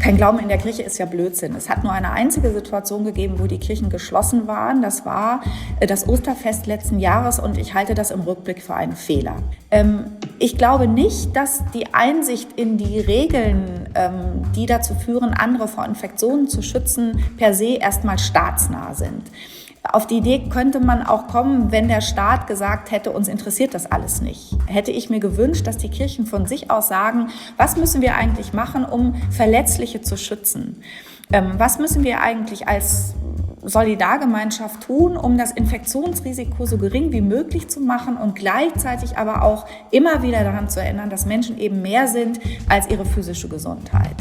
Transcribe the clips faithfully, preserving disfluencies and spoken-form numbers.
Kein Glauben in der Kirche ist ja Blödsinn. Es hat nur eine einzige Situation gegeben, wo die Kirchen geschlossen waren. Das war das Osterfest letzten Jahres und ich halte das im Rückblick für einen Fehler. Ähm, ich glaube nicht, dass die Einsicht in die Regeln, ähm, die dazu führen, andere vor Infektionen zu schützen, per se erstmal staatsnah sind. Auf die Idee könnte man auch kommen, wenn der Staat gesagt hätte, uns interessiert das alles nicht. Hätte ich mir gewünscht, dass die Kirchen von sich aus sagen, was müssen wir eigentlich machen, um Verletzliche zu schützen? Ähm, was müssen wir eigentlich als Solidargemeinschaft tun, um das Infektionsrisiko so gering wie möglich zu machen und gleichzeitig aber auch immer wieder daran zu erinnern, dass Menschen eben mehr sind als ihre physische Gesundheit.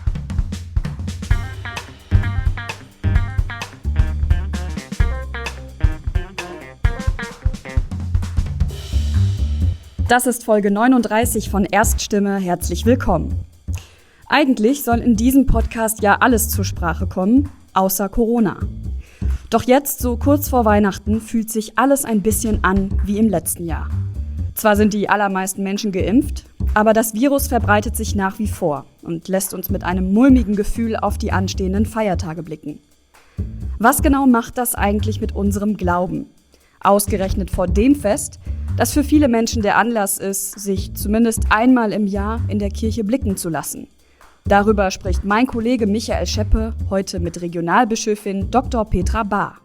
Das ist Folge neununddreißig von Erststimme. Herzlich willkommen. Eigentlich soll in diesem Podcast ja alles zur Sprache kommen, außer Corona. Doch jetzt, so kurz vor Weihnachten, fühlt sich alles ein bisschen an wie im letzten Jahr. Zwar sind die allermeisten Menschen geimpft, aber das Virus verbreitet sich nach wie vor und lässt uns mit einem mulmigen Gefühl auf die anstehenden Feiertage blicken. Was genau macht das eigentlich mit unserem Glauben? Ausgerechnet vor dem Fest, das für viele Menschen der Anlass ist, sich zumindest einmal im Jahr in der Kirche blicken zu lassen. Darüber spricht mein Kollege Michael Scheppe heute mit Regionalbischöfin Doktor Petra Bahr.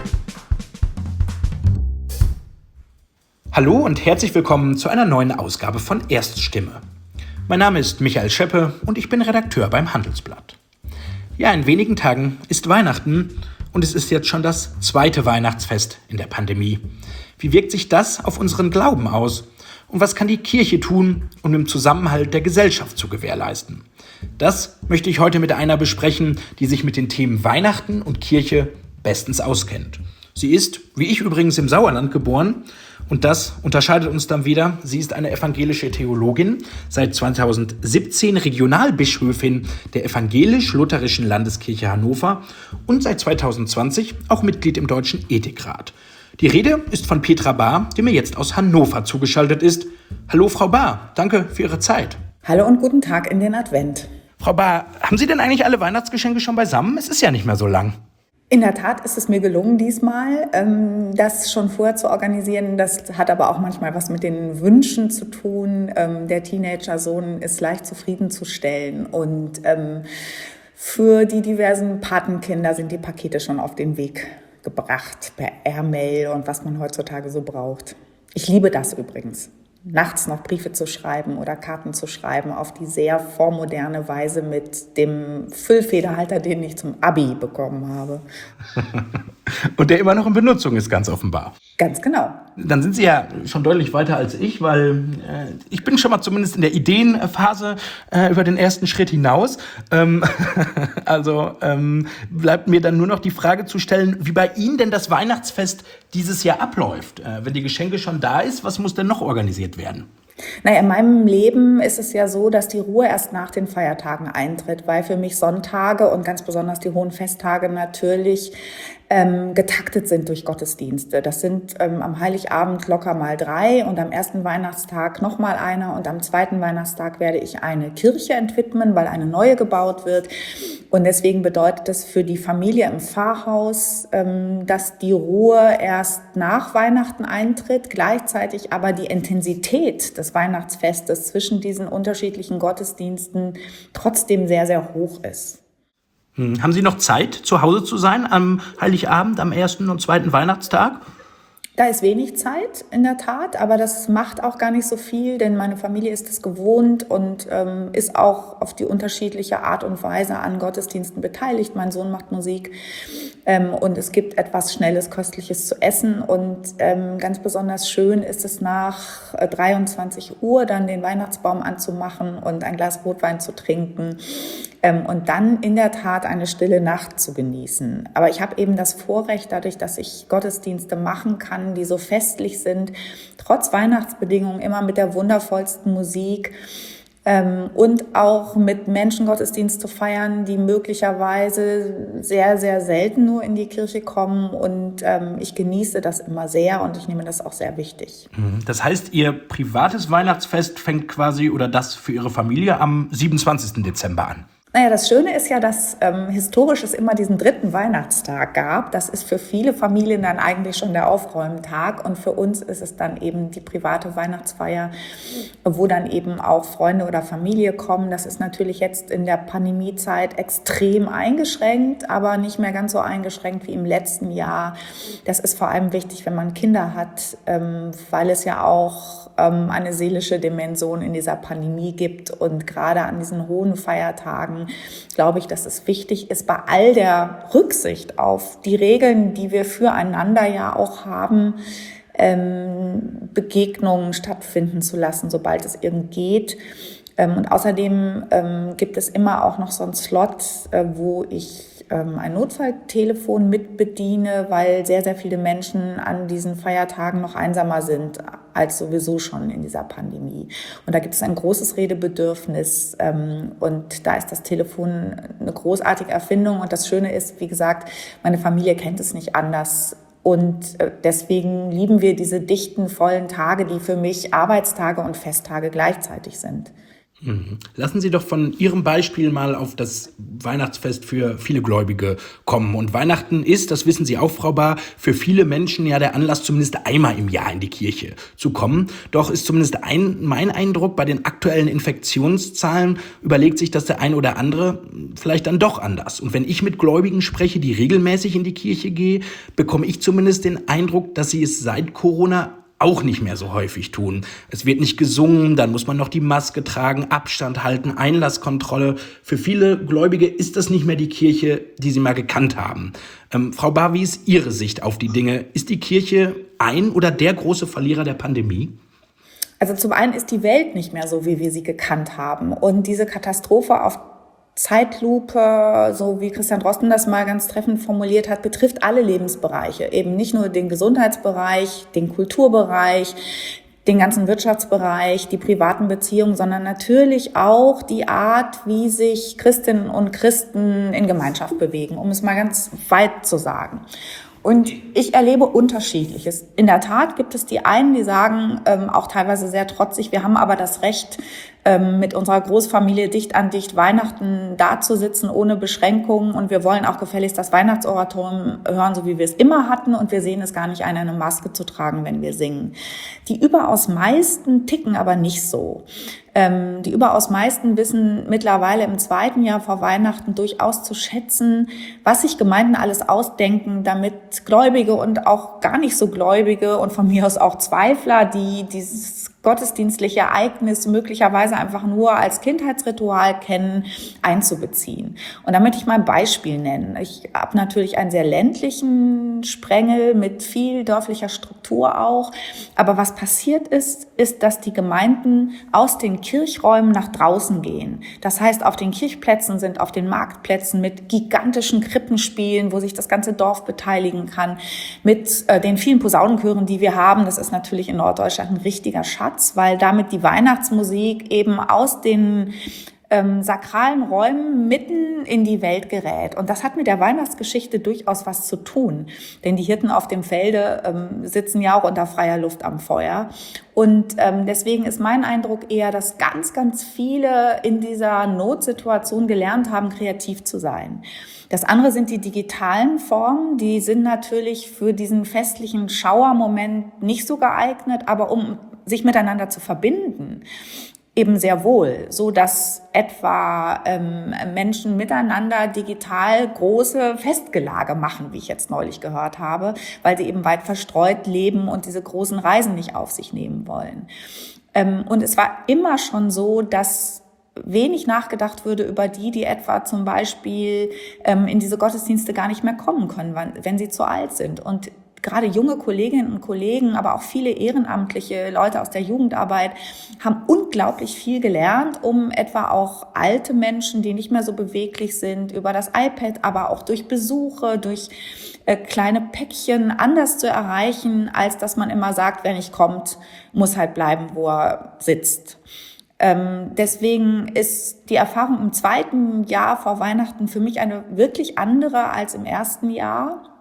Hallo und herzlich willkommen zu einer neuen Ausgabe von Erststimme. Mein Name ist Michael Scheppe und ich bin Redakteur beim Handelsblatt. Ja, in wenigen Tagen ist Weihnachten und es ist jetzt schon das zweite Weihnachtsfest in der Pandemie. Wie wirkt sich das auf unseren Glauben aus? Und was kann die Kirche tun, um den Zusammenhalt der Gesellschaft zu gewährleisten? Das möchte ich heute mit einer besprechen, die sich mit den Themen Weihnachten und Kirche bestens auskennt. Sie ist, wie ich übrigens, im Sauerland geboren. Und das unterscheidet uns dann wieder. Sie ist eine evangelische Theologin, seit zweitausendsiebzehn Regionalbischöfin der Evangelisch-Lutherischen Landeskirche Hannover und seit zweitausendzwanzig auch Mitglied im Deutschen Ethikrat. Die Rede ist von Petra Bahr, die mir jetzt aus Hannover zugeschaltet ist. Hallo Frau Bahr, danke für Ihre Zeit. Hallo und guten Tag in den Advent. Frau Bahr, haben Sie denn eigentlich alle Weihnachtsgeschenke schon beisammen? Es ist ja nicht mehr so lang. In der Tat ist es mir gelungen diesmal, das schon vorher zu organisieren. Das hat aber auch manchmal was mit den Wünschen zu tun. Der Teenager-Sohn ist leicht zufriedenzustellen und für die diversen Patenkinder sind die Pakete schon auf den Weg gebracht per Airmail und was man heutzutage so braucht. Ich liebe das übrigens, nachts noch Briefe zu schreiben oder Karten zu schreiben auf die sehr vormoderne Weise mit dem Füllfederhalter, den ich zum Abi bekommen habe. Und der immer noch in Benutzung ist, ganz offenbar. Ganz genau. Dann sind Sie ja schon deutlich weiter als ich, weil äh, ich bin schon mal zumindest in der Ideenphase äh, über den ersten Schritt hinaus. Ähm, also ähm, bleibt mir dann nur noch die Frage zu stellen, wie bei Ihnen denn das Weihnachtsfest dieses Jahr abläuft. Äh, wenn die Geschenke schon da ist, was muss denn noch organisiert werden? Naja, in meinem Leben ist es ja so, dass die Ruhe erst nach den Feiertagen eintritt, weil für mich Sonntage und ganz besonders die hohen Festtage natürlich ähm, getaktet sind durch Gottesdienste. Das sind ähm, am Heiligabend locker mal drei und am ersten Weihnachtstag noch mal einer und am zweiten Weihnachtstag werde ich eine Kirche entwidmen, weil eine neue gebaut wird. Und deswegen bedeutet es für die Familie im Pfarrhaus, ähm, dass die Ruhe erst nach Weihnachten eintritt, gleichzeitig aber die Intensität des Weihnachtsfestes zwischen diesen unterschiedlichen Gottesdiensten trotzdem sehr, sehr hoch ist. Hm. Haben Sie noch Zeit, zu Hause zu sein am Heiligabend, am ersten und zweiten Weihnachtstag? Da ist wenig Zeit, in der Tat, aber das macht auch gar nicht so viel, denn meine Familie ist es gewohnt und ähm, ist auch auf die unterschiedliche Art und Weise an Gottesdiensten beteiligt. Mein Sohn macht Musik ähm, und es gibt etwas Schnelles, Köstliches zu essen und ähm, ganz besonders schön ist es nach äh, dreiundzwanzig Uhr dann den Weihnachtsbaum anzumachen und ein Glas Rotwein zu trinken. Ähm, und dann in der Tat eine stille Nacht zu genießen. Aber ich habe eben das Vorrecht, dadurch, dass ich Gottesdienste machen kann, die so festlich sind, trotz Weihnachtsbedingungen immer mit der wundervollsten Musik ähm, und auch mit Menschen Gottesdienst zu feiern, die möglicherweise sehr, sehr selten nur in die Kirche kommen. Und ähm, ich genieße das immer sehr und ich nehme das auch sehr wichtig. Das heißt, Ihr privates Weihnachtsfest fängt quasi oder das für Ihre Familie am siebenundzwanzigsten Dezember an? Naja, das Schöne ist ja, dass ähm, historisch es immer diesen dritten Weihnachtstag gab. Das ist für viele Familien dann eigentlich schon der Aufräumtag. Und für uns ist es dann eben die private Weihnachtsfeier, wo dann eben auch Freunde oder Familie kommen. Das ist natürlich jetzt in der Pandemiezeit extrem eingeschränkt, aber nicht mehr ganz so eingeschränkt wie im letzten Jahr. Das ist vor allem wichtig, wenn man Kinder hat, ähm, weil es ja auch eine seelische Dimension in dieser Pandemie gibt. Und gerade an diesen hohen Feiertagen glaube ich, dass es wichtig ist, bei all der Rücksicht auf die Regeln, die wir füreinander ja auch haben, ähm, Begegnungen stattfinden zu lassen, sobald es irgend geht. Ähm, und außerdem ähm, gibt es immer auch noch so einen Slot, äh, wo ich ein Notfalltelefon mitbediene, weil sehr, sehr viele Menschen an diesen Feiertagen noch einsamer sind als sowieso schon in dieser Pandemie. Und da gibt es ein großes Redebedürfnis und da ist das Telefon eine großartige Erfindung. Und das Schöne ist, wie gesagt, meine Familie kennt es nicht anders. Und deswegen lieben wir diese dichten, vollen Tage, die für mich Arbeitstage und Festtage gleichzeitig sind. Lassen Sie doch von Ihrem Beispiel mal auf das Weihnachtsfest für viele Gläubige kommen. Und Weihnachten ist, das wissen Sie auch, Frau Bahr, für viele Menschen ja der Anlass, zumindest einmal im Jahr in die Kirche zu kommen. Doch ist zumindest ein, mein Eindruck, bei den aktuellen Infektionszahlen überlegt sich das der ein oder andere vielleicht dann doch anders. Und wenn ich mit Gläubigen spreche, die regelmäßig in die Kirche gehen, bekomme ich zumindest den Eindruck, dass sie es seit Corona auch nicht mehr so häufig tun. Es wird nicht gesungen, dann muss man noch die Maske tragen, Abstand halten, Einlasskontrolle. Für viele Gläubige ist das nicht mehr die Kirche, die sie mal gekannt haben. Ähm, Frau Bahr, wie ist Ihre Sicht auf die Dinge? Ist die Kirche ein oder der große Verlierer der Pandemie? Also zum einen ist die Welt nicht mehr so, wie wir sie gekannt haben. Und diese Katastrophe auf Zeitlupe, so wie Christian Drosten das mal ganz treffend formuliert hat, betrifft alle Lebensbereiche. Eben nicht nur den Gesundheitsbereich, den Kulturbereich, den ganzen Wirtschaftsbereich, die privaten Beziehungen, sondern natürlich auch die Art, wie sich Christinnen und Christen in Gemeinschaft bewegen, um es mal ganz weit zu sagen. Und ich erlebe Unterschiedliches. In der Tat gibt es die einen, die sagen, ähm, auch teilweise sehr trotzig, wir haben aber das Recht, ähm, mit unserer Großfamilie dicht an dicht Weihnachten dazusitzen, ohne Beschränkungen. Und wir wollen auch gefälligst das Weihnachtsoratorium hören, so wie wir es immer hatten. Und wir sehen es gar nicht ein, eine Maske zu tragen, wenn wir singen. Die überaus meisten ticken aber nicht so. Ähm, die überaus meisten wissen mittlerweile im zweiten Jahr vor Weihnachten durchaus zu schätzen, was sich Gemeinden alles ausdenken, damit Gläubige und auch gar nicht so Gläubige und von mir aus auch Zweifler, die dieses gottesdienstliche Ereignis möglicherweise einfach nur als Kindheitsritual kennen, einzubeziehen. Und da möchte ich mal ein Beispiel nennen. Ich habe natürlich einen sehr ländlichen Sprengel mit viel dörflicher Struktur auch. Aber was passiert ist, ist, dass die Gemeinden aus den Kirchräumen nach draußen gehen. Das heißt, auf den Kirchplätzen sind, auf den Marktplätzen mit gigantischen Krippenspielen, wo sich das ganze Dorf beteiligen kann, mit äh, den vielen Posaunenchören, die wir haben. Das ist natürlich in Norddeutschland ein richtiger Schatz, weil damit die Weihnachtsmusik eben aus den ähm, sakralen Räumen mitten in die Welt gerät. Und das hat mit der Weihnachtsgeschichte durchaus was zu tun. Denn die Hirten auf dem Felde ähm, sitzen ja auch unter freier Luft am Feuer. Und ähm, deswegen ist mein Eindruck eher, dass ganz, ganz viele in dieser Notsituation gelernt haben, kreativ zu sein. Das andere sind die digitalen Formen. Die sind natürlich für diesen festlichen Schauermoment nicht so geeignet, aber um sich miteinander zu verbinden, eben sehr wohl, so dass etwa ähm, Menschen miteinander digital große Festgelage machen, wie ich jetzt neulich gehört habe, weil sie eben weit verstreut leben und diese großen Reisen nicht auf sich nehmen wollen. Ähm, und es war immer schon so, dass wenig nachgedacht würde über die, die etwa zum Beispiel ähm, in diese Gottesdienste gar nicht mehr kommen können, wenn, wenn sie zu alt sind. Und gerade junge Kolleginnen und Kollegen, aber auch viele ehrenamtliche Leute aus der Jugendarbeit haben unglaublich viel gelernt, um etwa auch alte Menschen, die nicht mehr so beweglich sind, über das iPad, aber auch durch Besuche, durch äh, kleine Päckchen anders zu erreichen, als dass man immer sagt, wer nicht kommt, muss halt bleiben, wo er sitzt. Ähm, deswegen ist die Erfahrung im zweiten Jahr vor Weihnachten für mich eine wirklich andere als im ersten Jahr.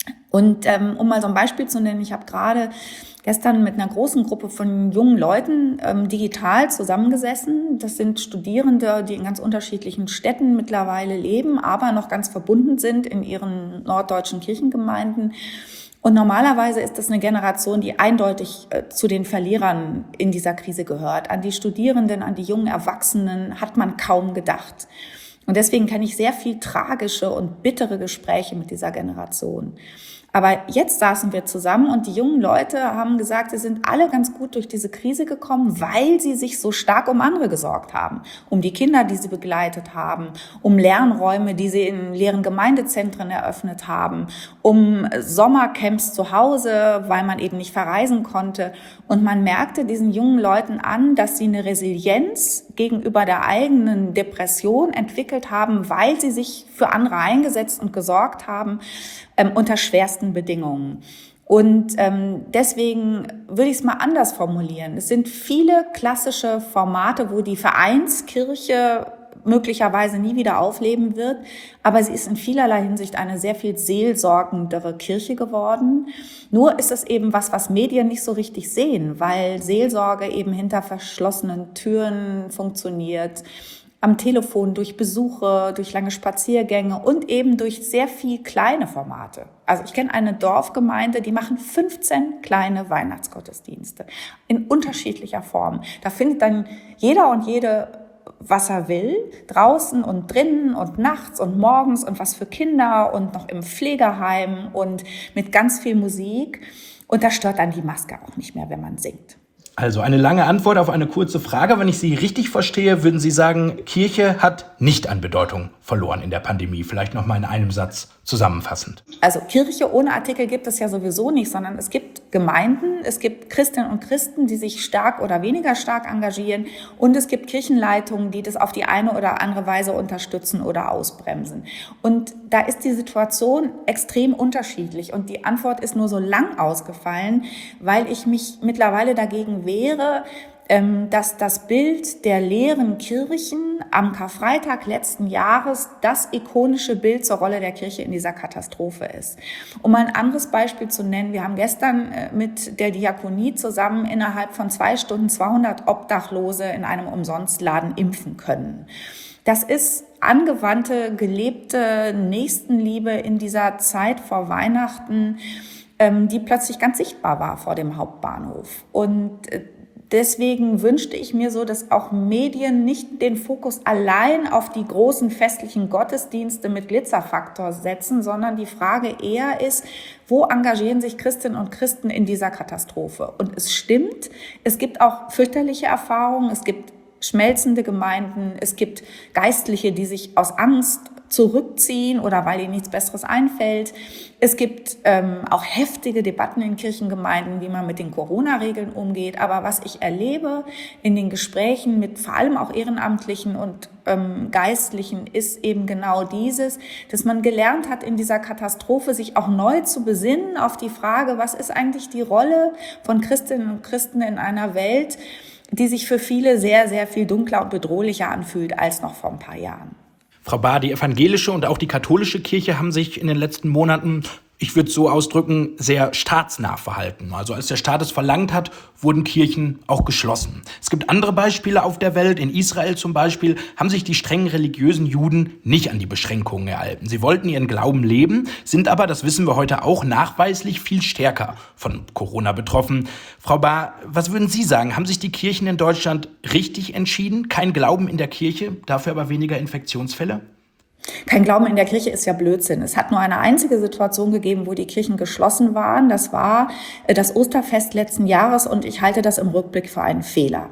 Und ähm, um mal so ein Beispiel zu nennen, ich habe gerade gestern mit einer großen Gruppe von jungen Leuten ähm, digital zusammengesessen. Das sind Studierende, die in ganz unterschiedlichen Städten mittlerweile leben, aber noch ganz verbunden sind in ihren norddeutschen Kirchengemeinden. Und normalerweise ist das eine Generation, die eindeutig äh, zu den Verlierern in dieser Krise gehört. An die Studierenden, an die jungen Erwachsenen hat man kaum gedacht. Und deswegen kenne ich sehr viel tragische und bittere Gespräche mit dieser Generation. Aber jetzt saßen wir zusammen und die jungen Leute haben gesagt, sie sind alle ganz gut durch diese Krise gekommen, weil sie sich so stark um andere gesorgt haben. Um die Kinder, die sie begleitet haben, um Lernräume, die sie in leeren Gemeindezentren eröffnet haben, um Sommercamps zu Hause, weil man eben nicht verreisen konnte. Und man merkte diesen jungen Leuten an, dass sie eine Resilienz gegenüber der eigenen Depression entwickelt haben, weil sie sich für andere eingesetzt und gesorgt haben, ähm, unter schwersten Bedingungen. Und ähm, deswegen würde ich es mal anders formulieren. Es sind viele klassische Formate, wo die Vereinskirche möglicherweise nie wieder aufleben wird, aber sie ist in vielerlei Hinsicht eine sehr viel seelsorgendere Kirche geworden. Nur ist es eben was, was Medien nicht so richtig sehen, weil Seelsorge eben hinter verschlossenen Türen funktioniert, am Telefon, durch Besuche, durch lange Spaziergänge und eben durch sehr viel kleine Formate. Also ich kenne eine Dorfgemeinde, die machen fünfzehn kleine Weihnachtsgottesdienste in unterschiedlicher Form. Da findet dann jeder und jede, was er will, draußen und drinnen und nachts und morgens und was für Kinder und noch im Pflegeheim und mit ganz viel Musik. Und da stört dann die Maske auch nicht mehr, wenn man singt. Also eine lange Antwort auf eine kurze Frage. Wenn ich Sie richtig verstehe, würden Sie sagen, Kirche hat nicht an Bedeutung verloren in der Pandemie. Vielleicht noch mal in einem Satz zusammenfassend. Also Kirche ohne Artikel gibt es ja sowieso nicht, sondern es gibt Gemeinden, es gibt Christinnen und Christen, die sich stark oder weniger stark engagieren und es gibt Kirchenleitungen, die das auf die eine oder andere Weise unterstützen oder ausbremsen. Und da ist die Situation extrem unterschiedlich und die Antwort ist nur so lang ausgefallen, weil ich mich mittlerweile dagegen wehre, dass das Bild der leeren Kirchen am Karfreitag letzten Jahres das ikonische Bild zur Rolle der Kirche in dieser Katastrophe ist. Um mal ein anderes Beispiel zu nennen, wir haben gestern mit der Diakonie zusammen innerhalb von zwei Stunden zweihundert Obdachlose in einem Umsonstladen impfen können. Das ist angewandte, gelebte Nächstenliebe in dieser Zeit vor Weihnachten, die plötzlich ganz sichtbar war vor dem Hauptbahnhof. Und deswegen wünschte ich mir so, dass auch Medien nicht den Fokus allein auf die großen festlichen Gottesdienste mit Glitzerfaktor setzen, sondern die Frage eher ist, wo engagieren sich Christinnen und Christen in dieser Katastrophe? Und es stimmt, es gibt auch fürchterliche Erfahrungen, es gibt schmelzende Gemeinden, es gibt Geistliche, die sich aus Angst zurückziehen oder weil ihnen nichts Besseres einfällt. Es gibt ähm, auch heftige Debatten in Kirchengemeinden, wie man mit den Corona-Regeln umgeht. Aber was ich erlebe in den Gesprächen mit vor allem auch Ehrenamtlichen und ähm, Geistlichen, ist eben genau dieses, dass man gelernt hat, in dieser Katastrophe sich auch neu zu besinnen auf die Frage, was ist eigentlich die Rolle von Christinnen und Christen in einer Welt, die sich für viele sehr, sehr viel dunkler und bedrohlicher anfühlt als noch vor ein paar Jahren. Frau Bahr, die evangelische und auch die katholische Kirche haben sich in den letzten Monaten, ich würde es so ausdrücken, sehr staatsnah verhalten. Also als der Staat es verlangt hat, wurden Kirchen auch geschlossen. Es gibt andere Beispiele auf der Welt. In Israel zum Beispiel haben sich die streng religiösen Juden nicht an die Beschränkungen gehalten. Sie wollten ihren Glauben leben, sind aber, das wissen wir heute auch, nachweislich viel stärker von Corona betroffen. Frau Bahr, was würden Sie sagen? Haben sich die Kirchen in Deutschland richtig entschieden? Kein Glauben in der Kirche, dafür aber weniger Infektionsfälle? Kein Glauben in der Kirche ist ja Blödsinn. Es hat nur eine einzige Situation gegeben, wo die Kirchen geschlossen waren. Das war das Osterfest letzten Jahres und ich halte das im Rückblick für einen Fehler.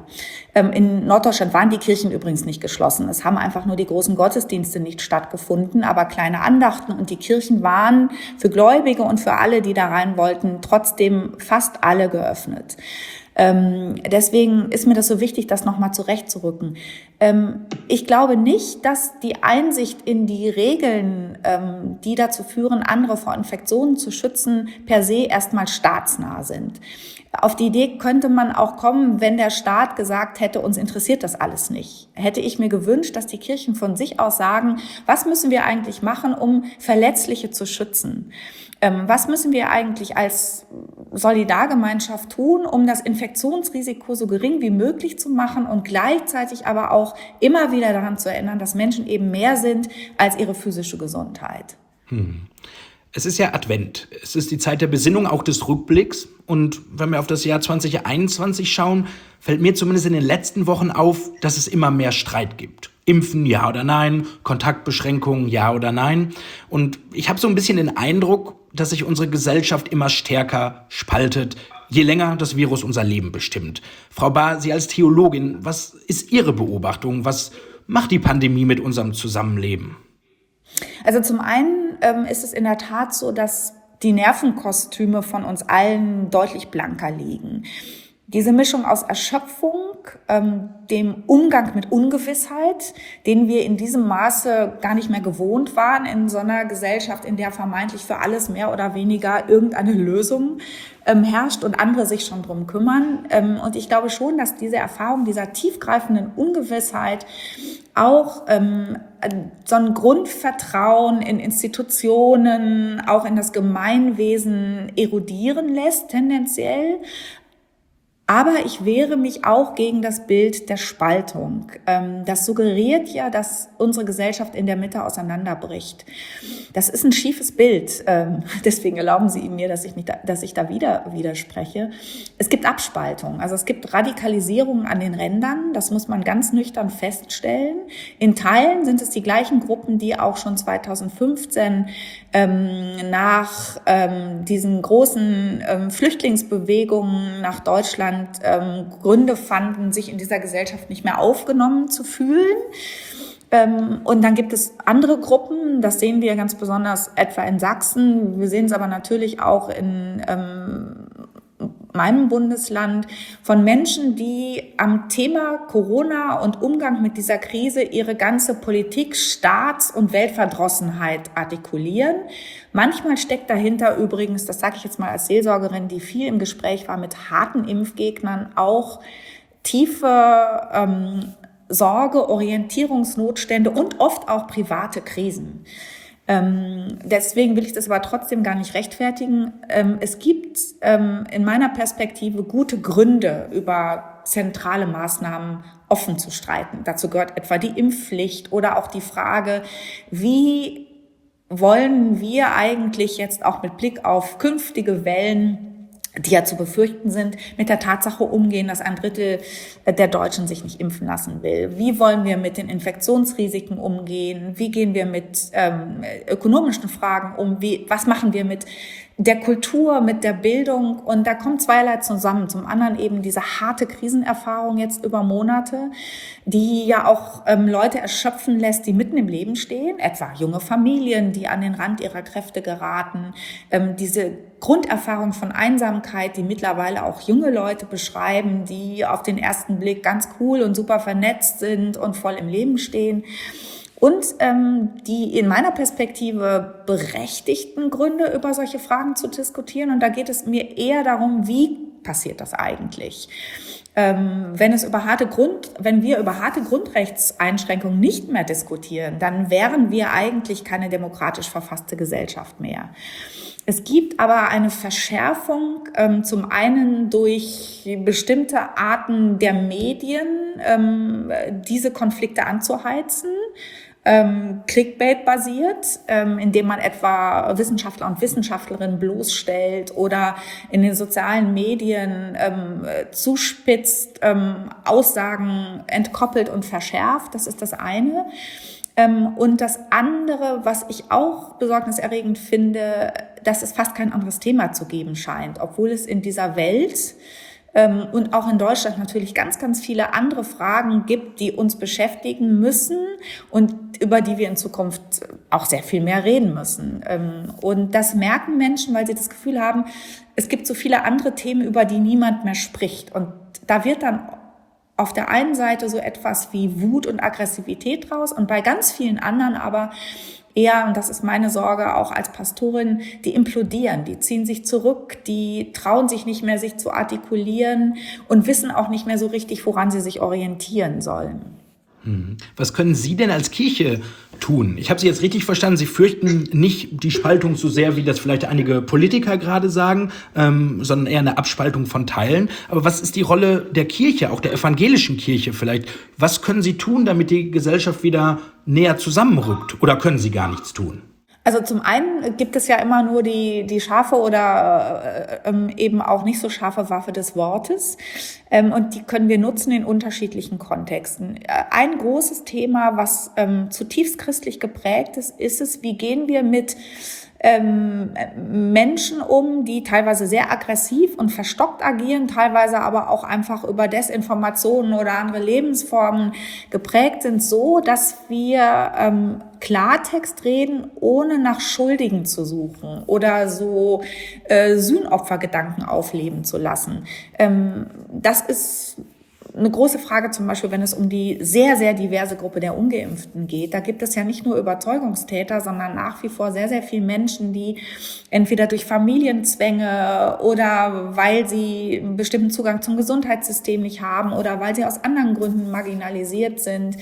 In Norddeutschland waren die Kirchen übrigens nicht geschlossen. Es haben einfach nur die großen Gottesdienste nicht stattgefunden, aber kleine Andachten und die Kirchen waren für Gläubige und für alle, die da rein wollten, trotzdem fast alle geöffnet. Ähm, deswegen ist mir das so wichtig, das nochmal zurechtzurücken. Ähm, ich glaube nicht, dass die Einsicht in die Regeln, ähm, die dazu führen, andere vor Infektionen zu schützen, per se erstmal staatsnah sind. Auf die Idee könnte man auch kommen, wenn der Staat gesagt hätte, uns interessiert das alles nicht. Hätte ich mir gewünscht, dass die Kirchen von sich aus sagen, was müssen wir eigentlich machen, um Verletzliche zu schützen? Ähm, was müssen wir eigentlich als Solidargemeinschaft tun, um das Infektionsrisiko so gering wie möglich zu machen und gleichzeitig aber auch immer wieder daran zu erinnern, dass Menschen eben mehr sind als ihre physische Gesundheit. Hm. Es ist ja Advent. Es ist die Zeit der Besinnung, auch des Rückblicks. Und wenn wir auf das Jahr zwanzig einundzwanzig schauen, fällt mir zumindest in den letzten Wochen auf, dass es immer mehr Streit gibt. Impfen, ja oder nein, Kontaktbeschränkungen, ja oder nein. Und ich habe so ein bisschen den Eindruck, dass sich unsere Gesellschaft immer stärker spaltet, je länger das Virus unser Leben bestimmt. Frau Bahr, Sie als Theologin, was ist Ihre Beobachtung? Was macht die Pandemie mit unserem Zusammenleben? Also zum einen ähm, ist es in der Tat so, dass die Nervenkostüme von uns allen deutlich blanker liegen. Diese Mischung aus Erschöpfung, ähm, dem Umgang mit Ungewissheit, den wir in diesem Maße gar nicht mehr gewohnt waren in so einer Gesellschaft, in der vermeintlich für alles mehr oder weniger irgendeine Lösung ähm, herrscht und andere sich schon drum kümmern. Ähm, und ich glaube schon, dass diese Erfahrung dieser tiefgreifenden Ungewissheit auch ähm, so ein Grundvertrauen in Institutionen, auch in das Gemeinwesen erodieren lässt, tendenziell. Aber ich wehre mich auch gegen das Bild der Spaltung. Das suggeriert ja, dass unsere Gesellschaft in der Mitte auseinanderbricht. Das ist ein schiefes Bild. Deswegen erlauben Sie mir, dass ich mich da, dass ich da wieder widerspreche. Es gibt Abspaltung. Also es gibt Radikalisierung an den Rändern. Das muss man ganz nüchtern feststellen. In Teilen sind es die gleichen Gruppen, die auch schon zweitausendfünfzehn ähm, nach ähm, diesen großen ähm, Flüchtlingsbewegungen nach Deutschland ähm, Gründe fanden, sich in dieser Gesellschaft nicht mehr aufgenommen zu fühlen. Ähm, und dann gibt es andere Gruppen, das sehen wir ganz besonders etwa in Sachsen. Wir sehen es aber natürlich auch in ähm, meinem Bundesland von Menschen, die am Thema Corona und Umgang mit dieser Krise ihre ganze Politik, Staats- und Weltverdrossenheit artikulieren. Manchmal steckt dahinter übrigens, das sage ich jetzt mal als Seelsorgerin, die viel im Gespräch war mit harten Impfgegnern, auch tiefe ähm, Sorge, Orientierungsnotstände und oft auch private Krisen. Ähm, deswegen will ich das aber trotzdem gar nicht rechtfertigen. Ähm, es gibt ähm, in meiner Perspektive gute Gründe, über zentrale Maßnahmen offen zu streiten. Dazu gehört etwa die Impfpflicht oder auch die Frage, wie wollen wir eigentlich jetzt auch mit Blick auf künftige Wellen, die ja zu befürchten sind, mit der Tatsache umgehen, dass ein Drittel der Deutschen sich nicht impfen lassen will. Wie wollen wir mit den Infektionsrisiken umgehen? Wie gehen wir mit ähm, ökonomischen Fragen um? Wie, was machen wir mit der Kultur, mit der Bildung? Und da kommt zweierlei zusammen. Zum anderen eben diese harte Krisenerfahrung jetzt über Monate, die ja auch ähm, Leute erschöpfen lässt, die mitten im Leben stehen, etwa junge Familien, die an den Rand ihrer Kräfte geraten, ähm, diese Grunderfahrung von Einsamkeit, die mittlerweile auch junge Leute beschreiben, die auf den ersten Blick ganz cool und super vernetzt sind und voll im Leben stehen. Und ähm, die in meiner Perspektive berechtigten Gründe, über solche Fragen zu diskutieren. Und da geht es mir eher darum, wie passiert das eigentlich? Ähm, wenn es über harte Grund, wenn wir über harte Grundrechtseinschränkungen nicht mehr diskutieren, dann wären wir eigentlich keine demokratisch verfasste Gesellschaft mehr. Es gibt aber eine Verschärfung, ähm, zum einen durch bestimmte Arten der Medien, ähm, diese Konflikte anzuheizen, ähm, Clickbait-basiert, ähm, indem man etwa Wissenschaftler und Wissenschaftlerinnen bloßstellt oder in den sozialen Medien ähm, zuspitzt, ähm, Aussagen entkoppelt und verschärft. Das ist das eine. Ähm, und das andere, was ich auch besorgniserregend finde, dass es fast kein anderes Thema zu geben scheint, obwohl es in dieser Welt ähm, und auch in Deutschland natürlich ganz, ganz viele andere Fragen gibt, die uns beschäftigen müssen und über die wir in Zukunft auch sehr viel mehr reden müssen. Ähm, und das merken Menschen, weil sie das Gefühl haben, es gibt so viele andere Themen, über die niemand mehr spricht. Und da wird dann auf der einen Seite so etwas wie Wut und Aggressivität raus und bei ganz vielen anderen aber eher, und das ist meine Sorge auch als Pastorin, die implodieren, die ziehen sich zurück, die trauen sich nicht mehr, sich zu artikulieren und wissen auch nicht mehr so richtig, woran sie sich orientieren sollen. Was können Sie denn als Kirche tun? Ich habe Sie jetzt richtig verstanden, Sie fürchten nicht die Spaltung so sehr, wie das vielleicht einige Politiker gerade sagen, ähm, sondern eher eine Abspaltung von Teilen. Aber was ist die Rolle der Kirche, auch der evangelischen Kirche vielleicht? Was können Sie tun, damit die Gesellschaft wieder näher zusammenrückt? Oder können Sie gar nichts tun? Also zum einen gibt es ja immer nur die die scharfe oder äh, ähm, eben auch nicht so scharfe Waffe des Wortes, ähm, und die können wir nutzen in unterschiedlichen Kontexten. Äh, ein großes Thema, was ähm, zutiefst christlich geprägt ist, ist es, wie gehen wir mit ähm, Menschen um, die teilweise sehr aggressiv und verstockt agieren, teilweise aber auch einfach über Desinformationen oder andere Lebensformen geprägt sind, so dass wir ähm, Klartext reden, ohne nach Schuldigen zu suchen oder so äh, Sühnopfergedanken aufleben zu lassen. Ähm, das ist eine große Frage zum Beispiel, wenn es um die sehr, sehr diverse Gruppe der Ungeimpften geht. Da gibt es ja nicht nur Überzeugungstäter, sondern nach wie vor sehr, sehr viele Menschen, die entweder durch Familienzwänge oder weil sie einen bestimmten Zugang zum Gesundheitssystem nicht haben oder weil sie aus anderen Gründen marginalisiert sind,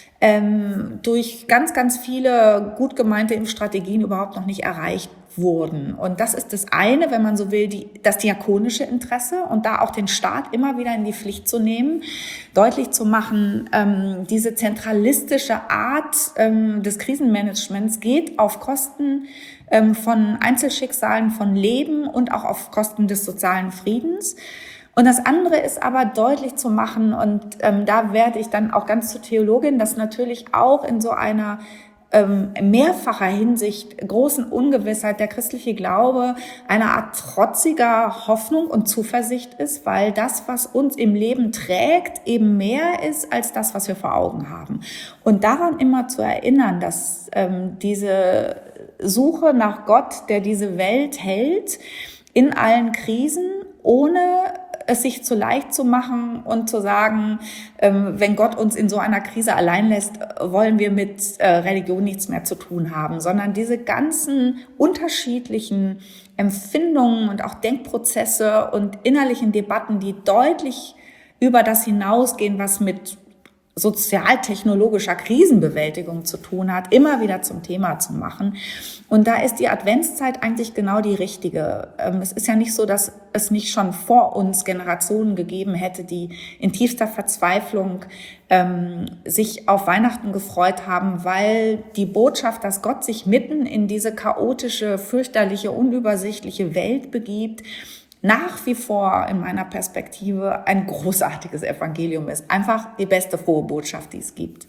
ähm, durch ganz, ganz viele gut gemeinte Impfstrategien überhaupt noch nicht erreicht wurden. Und das ist das eine, wenn man so will, die, das diakonische Interesse und da auch den Staat immer wieder in die Pflicht zu nehmen, deutlich zu machen, ähm, diese zentralistische Art ähm, des Krisenmanagements geht auf Kosten ähm, von Einzelschicksalen, von Leben und auch auf Kosten des sozialen Friedens. Und das andere ist aber deutlich zu machen, und ähm, da werde ich dann auch ganz zur Theologin, dass natürlich auch in so einer ähm, mehrfacher Hinsicht großen Ungewissheit der christliche Glaube eine Art trotziger Hoffnung und Zuversicht ist, weil das, was uns im Leben trägt, eben mehr ist als das, was wir vor Augen haben. Und daran immer zu erinnern, dass ähm, diese Suche nach Gott, der diese Welt hält, in allen Krisen, ohne es sich zu leicht zu machen und zu sagen, ähm, wenn Gott uns in so einer Krise allein lässt, wollen wir mit äh, Religion nichts mehr zu tun haben, sondern diese ganzen unterschiedlichen Empfindungen und auch Denkprozesse und innerlichen Debatten, die deutlich über das hinausgehen, was mit sozialtechnologischer Krisenbewältigung zu tun hat, immer wieder zum Thema zu machen. Und da ist die Adventszeit eigentlich genau die richtige. Es ist ja nicht so, dass es nicht schon vor uns Generationen gegeben hätte, die in tiefster Verzweiflung ähm, sich auf Weihnachten gefreut haben, weil die Botschaft, dass Gott sich mitten in diese chaotische, fürchterliche, unübersichtliche Welt begibt, nach wie vor in meiner Perspektive ein großartiges Evangelium ist. Einfach die beste frohe Botschaft, die es gibt.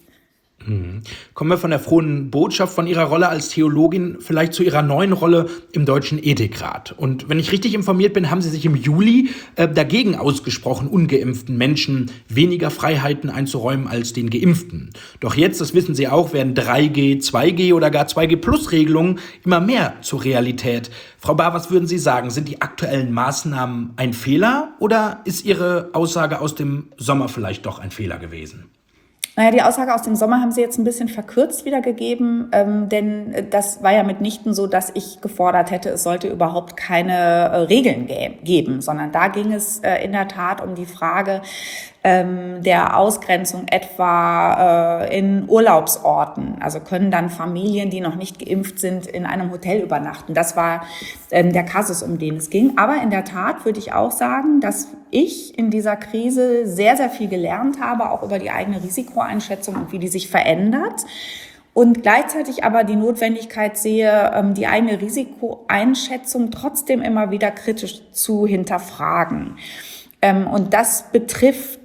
Kommen wir von der frohen Botschaft, von Ihrer Rolle als Theologin vielleicht zu Ihrer neuen Rolle im Deutschen Ethikrat. Und wenn ich richtig informiert bin, haben Sie sich im Juli äh, dagegen ausgesprochen, ungeimpften Menschen weniger Freiheiten einzuräumen als den Geimpften. Doch jetzt, das wissen Sie auch, werden drei G, zwei G oder gar zwei G Plus Regelungen immer mehr zur Realität. Frau Bahr, was würden Sie sagen? Sind die aktuellen Maßnahmen ein Fehler oder ist Ihre Aussage aus dem Sommer vielleicht doch ein Fehler gewesen? Naja, die Aussage aus dem Sommer haben Sie jetzt ein bisschen verkürzt wiedergegeben, ähm, denn das war ja mitnichten so, dass ich gefordert hätte, es sollte überhaupt keine äh, Regeln ge- geben, sondern da ging es äh, in der Tat um die Frage ähm, der Ausgrenzung etwa äh, in Urlaubsorten. Also können dann Familien, die noch nicht geimpft sind, in einem Hotel übernachten. Das war ähm, der Kasus, um den es ging. Aber in der Tat würde ich auch sagen, dass ich in dieser Krise sehr, sehr viel gelernt habe, auch über die eigene Risikoeinschätzung und wie die sich verändert. Und gleichzeitig aber die Notwendigkeit sehe, die eigene Risikoeinschätzung trotzdem immer wieder kritisch zu hinterfragen. Und das betrifft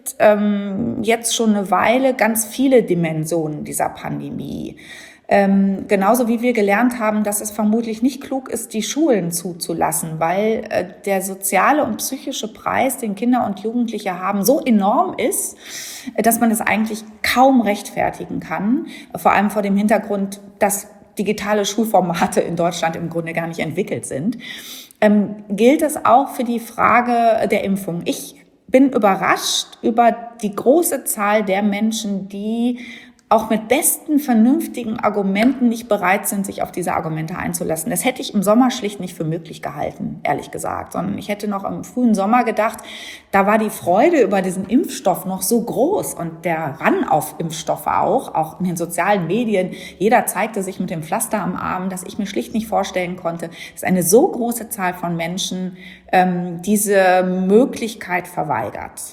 jetzt schon eine Weile ganz viele Dimensionen dieser Pandemie. Ähm, genauso wie wir gelernt haben, dass es vermutlich nicht klug ist, die Schulen zuzulassen, weil äh, der soziale und psychische Preis, den Kinder und Jugendliche haben, so enorm ist, äh, dass man es eigentlich kaum rechtfertigen kann. Vor allem vor dem Hintergrund, dass digitale Schulformate in Deutschland im Grunde gar nicht entwickelt sind. Ähm, gilt es auch für die Frage der Impfung. Ich bin überrascht über die große Zahl der Menschen, die auch mit besten, vernünftigen Argumenten nicht bereit sind, sich auf diese Argumente einzulassen. Das hätte ich im Sommer schlicht nicht für möglich gehalten, ehrlich gesagt, sondern ich hätte noch im frühen Sommer gedacht, da war die Freude über diesen Impfstoff noch so groß und der Run auf Impfstoffe auch, auch in den sozialen Medien. Jeder zeigte sich mit dem Pflaster am Arm, dass ich mir schlicht nicht vorstellen konnte, dass eine so große Zahl von Menschen ähm, diese Möglichkeit verweigert.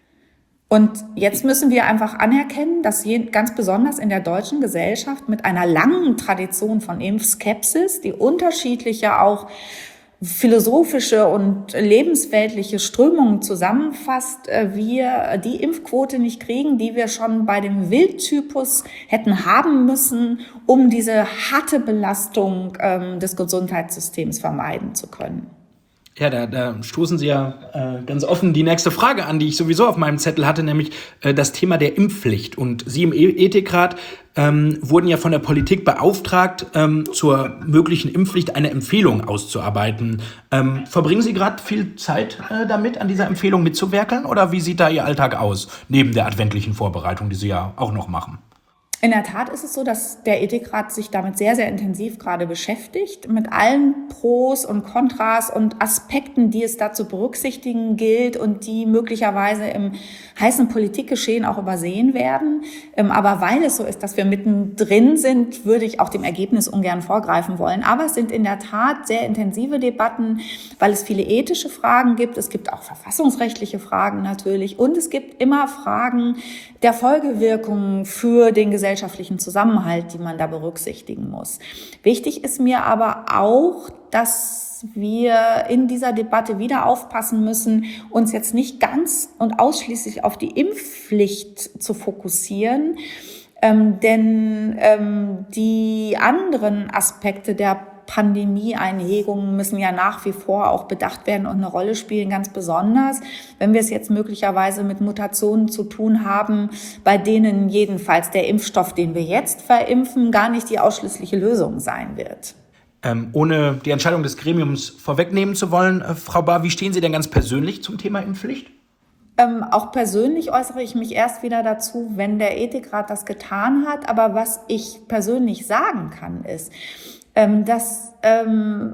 Und jetzt müssen wir einfach anerkennen, dass ganz besonders in der deutschen Gesellschaft mit einer langen Tradition von Impfskepsis, die unterschiedliche auch philosophische und lebensweltliche Strömungen zusammenfasst, wir die Impfquote nicht kriegen, die wir schon bei dem Wildtypus hätten haben müssen, um diese harte Belastung ähm, des Gesundheitssystems vermeiden zu können. Ja, da, da stoßen Sie ja äh, ganz offen die nächste Frage an, die ich sowieso auf meinem Zettel hatte, nämlich äh, das Thema der Impfpflicht. Und Sie im Ethikrat ähm, wurden ja von der Politik beauftragt, ähm, zur möglichen Impfpflicht eine Empfehlung auszuarbeiten. Ähm, verbringen Sie gerade viel Zeit äh, damit, an dieser Empfehlung mitzuwerkeln? Oder wie sieht da Ihr Alltag aus, neben der adventlichen Vorbereitung, die Sie ja auch noch machen? In der Tat ist es so, dass der Ethikrat sich damit sehr, sehr intensiv gerade beschäftigt, mit allen Pros und Kontras und Aspekten, die es da zu berücksichtigen gilt und die möglicherweise im heißen Politikgeschehen auch übersehen werden. Aber weil es so ist, dass wir mittendrin sind, würde ich auch dem Ergebnis ungern vorgreifen wollen. Aber es sind in der Tat sehr intensive Debatten, weil es viele ethische Fragen gibt. Es gibt auch verfassungsrechtliche Fragen natürlich und es gibt immer Fragen der Folgewirkungen für den gesellschaftlichen Zusammenhalt, die man da berücksichtigen muss. Wichtig ist mir aber auch, dass wir in dieser Debatte wieder aufpassen müssen, uns jetzt nicht ganz und ausschließlich auf die Impfpflicht zu fokussieren, ähm, denn ähm, die anderen Aspekte der Pandemie-Einhegungen müssen ja nach wie vor auch bedacht werden und eine Rolle spielen, ganz besonders, wenn wir es jetzt möglicherweise mit Mutationen zu tun haben, bei denen jedenfalls der Impfstoff, den wir jetzt verimpfen, gar nicht die ausschließliche Lösung sein wird. Ähm, ohne die Entscheidung des Gremiums vorwegnehmen zu wollen, äh, Frau Bahr, wie stehen Sie denn ganz persönlich zum Thema Impfpflicht? Ähm, auch persönlich äußere ich mich erst wieder dazu, wenn der Ethikrat das getan hat. Aber was ich persönlich sagen kann, ist, ähm, dass ähm,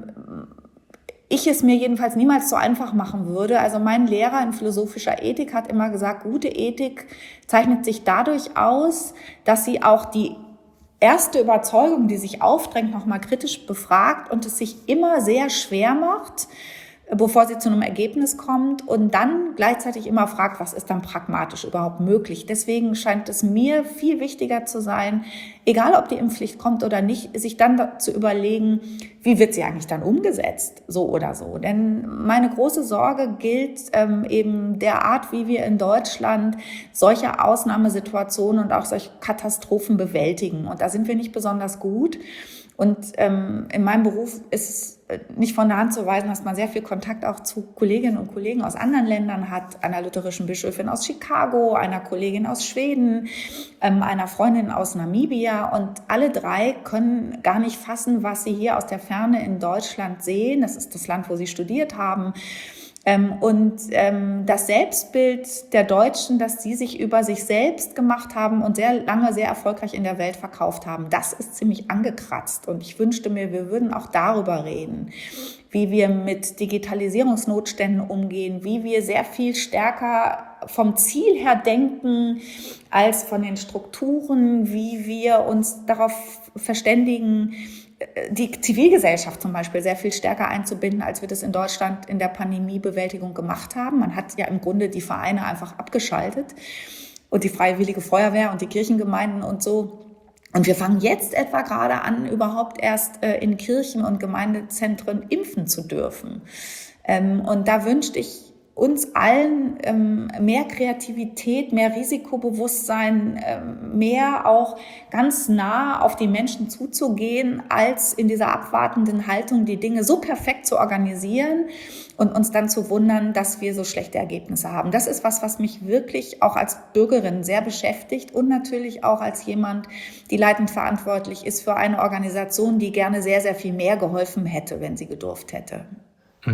ich es mir jedenfalls niemals so einfach machen würde. Also mein Lehrer in philosophischer Ethik hat immer gesagt, gute Ethik zeichnet sich dadurch aus, dass sie auch die erste Überzeugung, die sich aufdrängt, nochmal kritisch befragt und es sich immer sehr schwer macht, bevor sie zu einem Ergebnis kommt und dann gleichzeitig immer fragt, was ist dann pragmatisch überhaupt möglich. Deswegen scheint es mir viel wichtiger zu sein, egal ob die Impfpflicht kommt oder nicht, sich dann zu überlegen, wie wird sie eigentlich dann umgesetzt, so oder so. Denn meine große Sorge gilt ähm, eben der Art, wie wir in Deutschland solche Ausnahmesituationen und auch solche Katastrophen bewältigen. Und da sind wir nicht besonders gut. Und ähm, in meinem Beruf ist es nicht von der Hand zu weisen, dass man sehr viel Kontakt auch zu Kolleginnen und Kollegen aus anderen Ländern hat, einer lutherischen Bischöfin aus Chicago, einer Kollegin aus Schweden, ähm, einer Freundin aus Namibia. Und alle drei können gar nicht fassen, was sie hier aus der Ferne in Deutschland sehen. Das ist das Land, wo sie studiert haben. Ähm, und ähm, das Selbstbild der Deutschen, das sie sich über sich selbst gemacht haben und sehr lange sehr erfolgreich in der Welt verkauft haben, das ist ziemlich angekratzt. Und ich wünschte mir, wir würden auch darüber reden, wie wir mit Digitalisierungsnotständen umgehen, wie wir sehr viel stärker vom Ziel her denken als von den Strukturen, wie wir uns darauf verständigen, die Zivilgesellschaft zum Beispiel sehr viel stärker einzubinden, als wir das in Deutschland in der Pandemiebewältigung gemacht haben. Man hat ja im Grunde die Vereine einfach abgeschaltet und die Freiwillige Feuerwehr und die Kirchengemeinden und so. Und wir fangen jetzt etwa gerade an, überhaupt erst in Kirchen und Gemeindezentren impfen zu dürfen. Und da wünschte ich uns allen ähm, mehr Kreativität, mehr Risikobewusstsein, ähm, mehr auch ganz nah auf die Menschen zuzugehen, als in dieser abwartenden Haltung die Dinge so perfekt zu organisieren und uns dann zu wundern, dass wir so schlechte Ergebnisse haben. Das ist was, was mich wirklich auch als Bürgerin sehr beschäftigt und natürlich auch als jemand, die leitend verantwortlich ist für eine Organisation, die gerne sehr, sehr viel mehr geholfen hätte, wenn sie gedurft hätte. Mhm.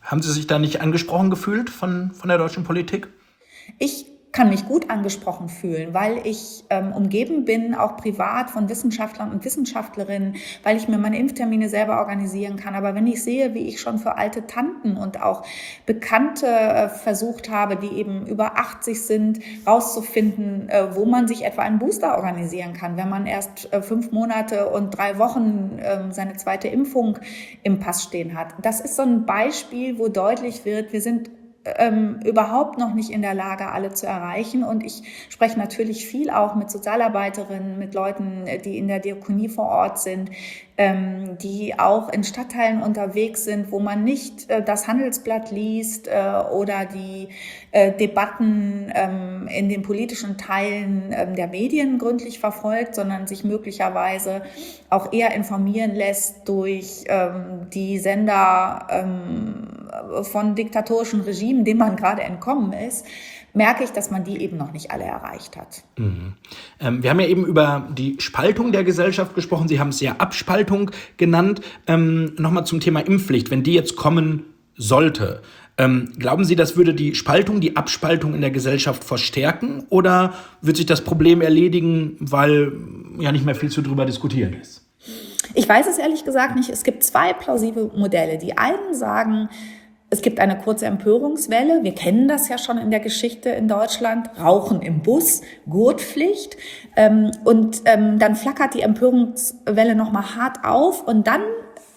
Haben Sie sich da nicht angesprochen gefühlt von, von der deutschen Politik? Ich kann mich gut angesprochen fühlen, weil ich ähm, umgeben bin, auch privat, von Wissenschaftlern und Wissenschaftlerinnen, weil ich mir meine Impftermine selber organisieren kann. Aber wenn ich sehe, wie ich schon für alte Tanten und auch Bekannte äh, versucht habe, die eben über achtzig sind, rauszufinden, äh, wo man sich etwa einen Booster organisieren kann, wenn man erst äh, fünf Monate und drei Wochen äh, seine zweite Impfung im Pass stehen hat. Das ist so ein Beispiel, wo deutlich wird, wir sind Ähm, überhaupt noch nicht in der Lage, alle zu erreichen. Und ich spreche natürlich viel auch mit Sozialarbeiterinnen, mit Leuten, die in der Diakonie vor Ort sind, ähm, die auch in Stadtteilen unterwegs sind, wo man nicht äh, das Handelsblatt liest äh, oder die äh, Debatten ähm, in den politischen Teilen äh, der Medien gründlich verfolgt, sondern sich möglicherweise auch eher informieren lässt durch ähm, die Sender ähm, von diktatorischen Regimen, dem man gerade entkommen ist, merke ich, dass man die eben noch nicht alle erreicht hat. Mhm. Ähm, wir haben ja eben über die Spaltung der Gesellschaft gesprochen. Sie haben es ja Abspaltung genannt. Ähm, Nochmal zum Thema Impfpflicht. Wenn die jetzt kommen sollte, ähm, glauben Sie, das würde die Spaltung, die Abspaltung in der Gesellschaft verstärken? Oder wird sich das Problem erledigen, weil ja nicht mehr viel zu drüber diskutieren ist? Ich weiß es ehrlich gesagt nicht. Es gibt zwei plausible Modelle. Die einen sagen, es gibt eine kurze Empörungswelle. Wir kennen das ja schon in der Geschichte in Deutschland. Rauchen im Bus, Gurtpflicht. Ähm, und ähm, dann flackert die Empörungswelle nochmal hart auf. Und dann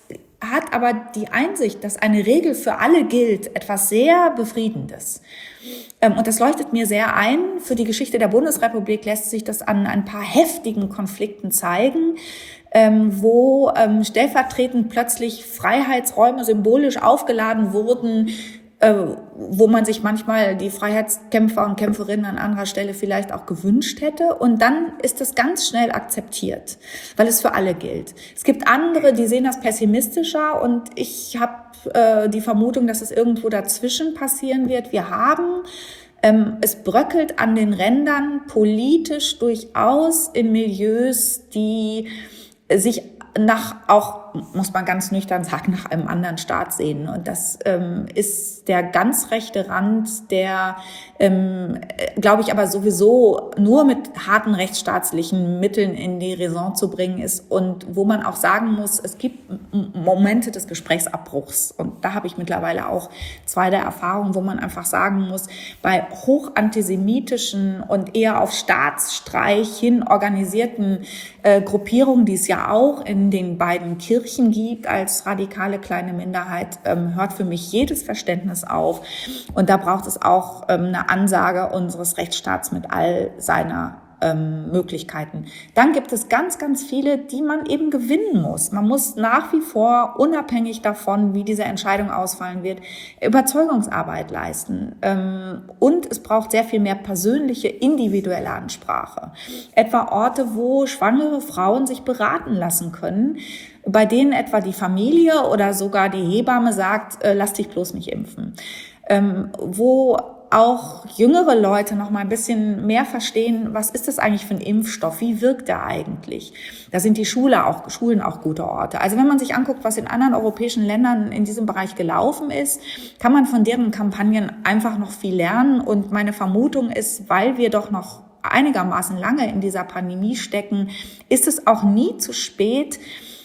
hat aber die Einsicht, dass eine Regel für alle gilt, etwas sehr Befriedendes. Ähm, und das leuchtet mir sehr ein. Für die Geschichte der Bundesrepublik lässt sich das an ein paar heftigen Konflikten zeigen. Ähm, wo ähm, stellvertretend plötzlich Freiheitsräume symbolisch aufgeladen wurden, äh, wo man sich manchmal die Freiheitskämpfer und Kämpferinnen an anderer Stelle vielleicht auch gewünscht hätte. Und dann ist das ganz schnell akzeptiert, weil es für alle gilt. Es gibt andere, die sehen das pessimistischer und ich habe äh, die Vermutung, dass es irgendwo dazwischen passieren wird. Wir haben Ähm, es bröckelt an den Rändern politisch durchaus in Milieus, die sich nach, auch, muss man ganz nüchtern sagen, nach einem anderen Staat sehen. Und das ähm, ist der ganz rechte Rand, der, ähm, glaube ich, aber sowieso nur mit harten rechtsstaatlichen Mitteln in die Raison zu bringen ist und wo man auch sagen muss, es gibt Momente des Gesprächsabbruchs. Und da habe ich mittlerweile auch zwei der Erfahrungen, wo man einfach sagen muss, bei hochantisemitischen und eher auf Staatsstreich hin organisierten äh, Gruppierungen, die es ja auch in den beiden Kirchen gibt als radikale kleine Minderheit, ähm, hört für mich jedes Verständnis auf. Und da braucht es auch ähm, eine Ansage unseres Rechtsstaats mit all seiner ähm, Möglichkeiten. Dann gibt es ganz, ganz viele, die man eben gewinnen muss. Man muss nach wie vor, unabhängig davon, wie diese Entscheidung ausfallen wird, Überzeugungsarbeit leisten. Ähm, und es braucht sehr viel mehr persönliche, individuelle Ansprache. Etwa Orte, wo schwangere Frauen sich beraten lassen können, bei denen etwa die Familie oder sogar die Hebamme sagt, äh, lass dich bloß nicht impfen. Ähm, wo auch jüngere Leute noch mal ein bisschen mehr verstehen, was ist das eigentlich für ein Impfstoff? Wie wirkt der eigentlich? Da sind die Schule auch, Schulen auch gute Orte. Also wenn man sich anguckt, was in anderen europäischen Ländern in diesem Bereich gelaufen ist, kann man von deren Kampagnen einfach noch viel lernen. Und meine Vermutung ist, weil wir doch noch einigermaßen lange in dieser Pandemie stecken, ist es auch nie zu spät,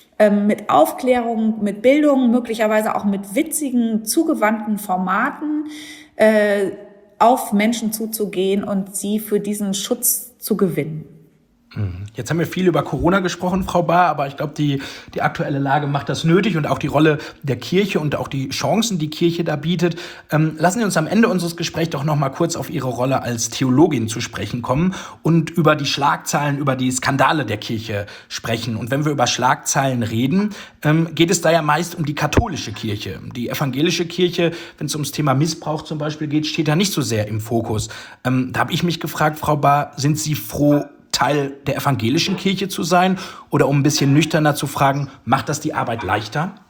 mit Aufklärung, mit Bildung, möglicherweise auch mit witzigen, zugewandten Formaten äh, auf Menschen zuzugehen und sie für diesen Schutz zu gewinnen. Jetzt haben wir viel über Corona gesprochen, Frau Bahr, aber ich glaube, die, die aktuelle Lage macht das nötig und auch die Rolle der Kirche und auch die Chancen, die Kirche da bietet. Ähm, lassen Sie uns am Ende unseres Gesprächs doch noch mal kurz auf Ihre Rolle als Theologin zu sprechen kommen und über die Schlagzeilen, über die Skandale der Kirche sprechen. Und wenn wir über Schlagzeilen reden, ähm, geht es da ja meist um die katholische Kirche. Die evangelische Kirche, wenn es ums Thema Missbrauch zum Beispiel geht, steht da nicht so sehr im Fokus. Ähm, da habe ich mich gefragt, Frau Bahr, sind Sie froh, Teil der evangelischen Kirche zu sein? Oder um ein bisschen nüchterner zu fragen, macht das die Arbeit leichter?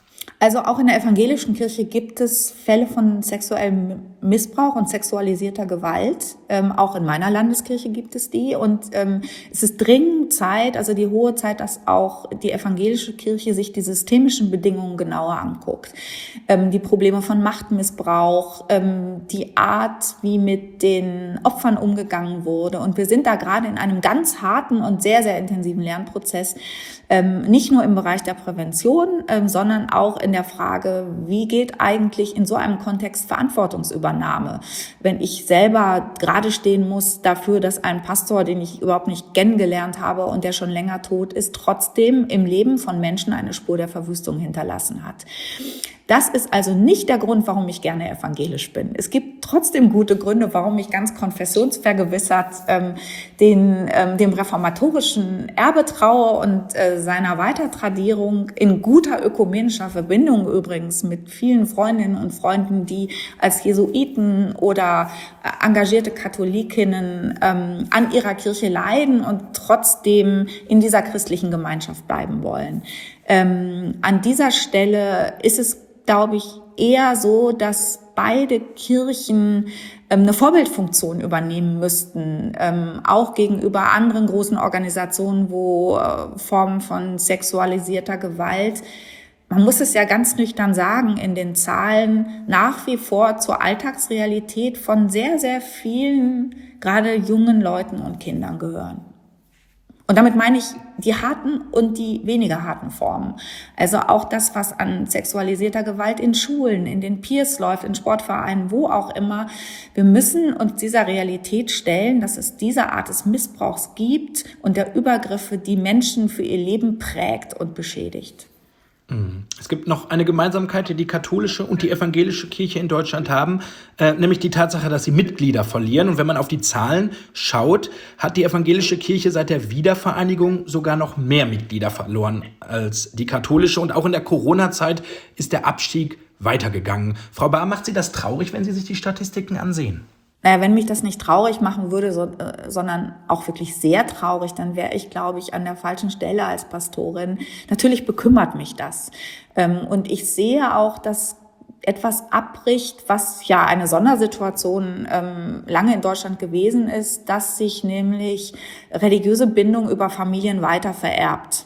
Also auch in der evangelischen Kirche gibt es Fälle von sexuellem Missbrauch und sexualisierter Gewalt. Ähm, auch in meiner Landeskirche gibt es die. Und ähm, es ist dringend Zeit, also die hohe Zeit, dass auch die evangelische Kirche sich die systemischen Bedingungen genauer anguckt. Ähm, die Probleme von Machtmissbrauch, ähm, die Art, wie mit den Opfern umgegangen wurde. Und wir sind da gerade in einem ganz harten und sehr, sehr intensiven Lernprozess. Ähm, nicht nur im Bereich der Prävention, ähm, sondern auch in der Frage, wie geht eigentlich in so einem Kontext Verantwortungsübernahme? Wenn ich selber gerade stehen muss dafür, dass ein Pastor, den ich überhaupt nicht kennengelernt habe und der schon länger tot ist, trotzdem im Leben von Menschen eine Spur der Verwüstung hinterlassen hat. Das ist also nicht der Grund, warum ich gerne evangelisch bin. Es gibt trotzdem gute Gründe, warum ich ganz konfessionsvergewissert ähm, den, ähm, dem reformatorischen Erbe traue und äh, seiner Weitertradierung in guter ökumenischer Verbindung übrigens mit vielen Freundinnen und Freunden, die als Jesuiten oder äh, engagierte Katholikinnen ähm, an ihrer Kirche leiden und trotzdem in dieser christlichen Gemeinschaft bleiben wollen. Ähm, an dieser Stelle ist es, glaube ich, eher so, dass beide Kirchen ähm, eine Vorbildfunktion übernehmen müssten, ähm, auch gegenüber anderen großen Organisationen, wo äh, Formen von sexualisierter Gewalt, man muss es ja ganz nüchtern sagen, in den Zahlen nach wie vor zur Alltagsrealität von sehr, sehr vielen, gerade jungen Leuten und Kindern gehören. Und damit meine ich die harten und die weniger harten Formen. Also auch das, was an sexualisierter Gewalt in Schulen, in den Peers läuft, in Sportvereinen, wo auch immer. Wir müssen uns dieser Realität stellen, dass es diese Art des Missbrauchs gibt und der Übergriffe, die Menschen für ihr Leben prägt und beschädigt. Es gibt noch eine Gemeinsamkeit, die die katholische und die evangelische Kirche in Deutschland haben, äh, nämlich die Tatsache, dass sie Mitglieder verlieren. Und wenn man auf die Zahlen schaut, hat die evangelische Kirche seit der Wiedervereinigung sogar noch mehr Mitglieder verloren als die katholische. Und auch in der Corona-Zeit ist der Abstieg weitergegangen. Frau Bahr, macht Sie das traurig, wenn Sie sich die Statistiken ansehen? Naja, wenn mich das nicht traurig machen würde, so, äh, sondern auch wirklich sehr traurig, dann wäre ich, glaube ich, an der falschen Stelle als Pastorin. Natürlich bekümmert mich das. Ähm, und ich sehe auch, dass etwas abbricht, was ja eine Sondersituation ähm, lange in Deutschland gewesen ist, dass sich nämlich religiöse Bindung über Familien weiter vererbt.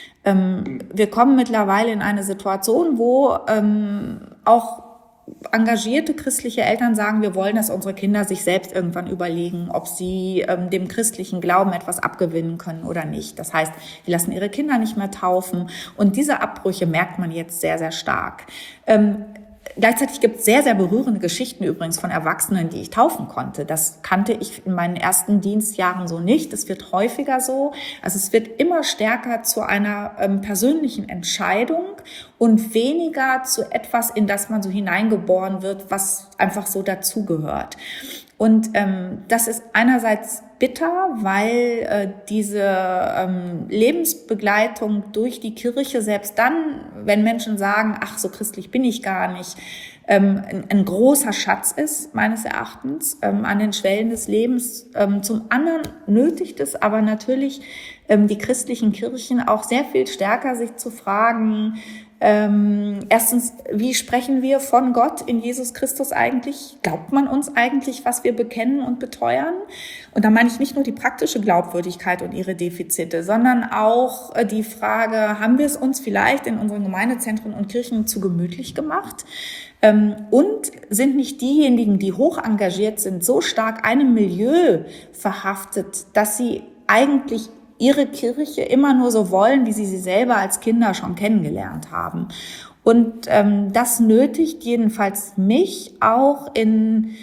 Ähm, wir kommen mittlerweile in eine Situation, wo ähm, auch engagierte christliche Eltern sagen, wir wollen, dass unsere Kinder sich selbst irgendwann überlegen, ob sie ähm, dem christlichen Glauben etwas abgewinnen können oder nicht. Das heißt, wir lassen ihre Kinder nicht mehr taufen. Und diese Abbrüche merkt man jetzt sehr, sehr stark. Ähm, Gleichzeitig gibt es sehr, sehr berührende Geschichten übrigens von Erwachsenen, die ich taufen konnte. Das kannte ich in meinen ersten Dienstjahren so nicht. Es wird häufiger so. Also es wird immer stärker zu einer ähm, persönlichen Entscheidung und weniger zu etwas, in das man so hineingeboren wird, was einfach so dazugehört. Und ähm, das ist einerseits bitter, weil äh, diese ähm, Lebensbegleitung durch die Kirche, selbst dann, wenn Menschen sagen, ach, so christlich bin ich gar nicht, ähm, ein, ein großer Schatz ist, meines Erachtens, ähm, an den Schwellen des Lebens. Ähm, zum anderen nötigt es aber natürlich ähm, die christlichen Kirchen auch sehr viel stärker, sich zu fragen, Ähm, erstens, wie sprechen wir von Gott in Jesus Christus eigentlich? Glaubt man uns eigentlich, was wir bekennen und beteuern? Und da meine ich nicht nur die praktische Glaubwürdigkeit und ihre Defizite, sondern auch äh, die Frage, haben wir es uns vielleicht in unseren Gemeindezentren und Kirchen zu gemütlich gemacht? Ähm, und sind nicht diejenigen, die hoch engagiert sind, so stark einem Milieu verhaftet, dass sie eigentlich ihre Kirche immer nur so wollen, wie sie sie selber als Kinder schon kennengelernt haben. Und ähm, das nötigt jedenfalls mich auch in,